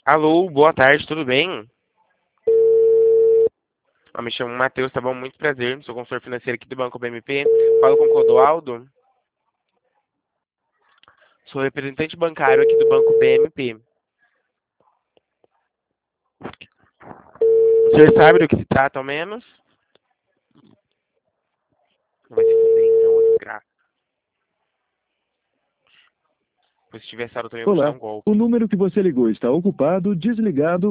Alô, boa tarde, tudo bem? Me chamo Matheus, tá bom? Muito prazer. Sou consultor financeiro aqui do Banco BMP. Falo com o Clodoaldo. Sou representante bancário aqui do Banco BMP. O senhor sabe do que se trata, ao menos? Vai se fuder, então, ô desgraça. Pois se tiver saldo também, eu vou te dar Olá, um o golpe. número que você ligou está ocupado, desligado